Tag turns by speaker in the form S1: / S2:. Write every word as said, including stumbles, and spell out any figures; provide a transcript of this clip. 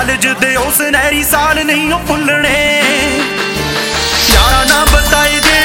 S1: College ਦੇ ਉਹ ਸੁਨਹਿਰੀ ਸਾਲ ਨਹੀਂ ਉਹ ਭੁੱਲਣੇ। ਯਾਰਾਂ ਨਾ ਬਤਾਏ ਜੇ